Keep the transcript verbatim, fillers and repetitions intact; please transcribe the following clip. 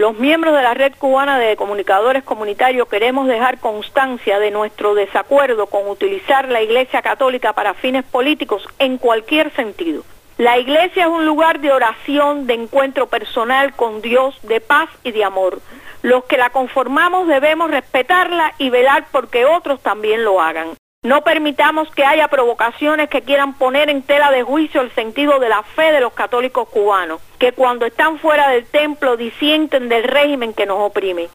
Los miembros de la Red Cubana de Comunicadores Comunitarios queremos dejar constancia de nuestro desacuerdo con utilizar la Iglesia Católica para fines políticos en cualquier sentido. La Iglesia es un lugar de oración, de encuentro personal con Dios, de paz y de amor. Los que la conformamos debemos respetarla y velar porque otros también lo hagan. No permitamos que haya provocaciones que quieran poner en tela de juicio el sentido de la fe de los católicos cubanos, que cuando están fuera del templo disienten del régimen que nos oprime.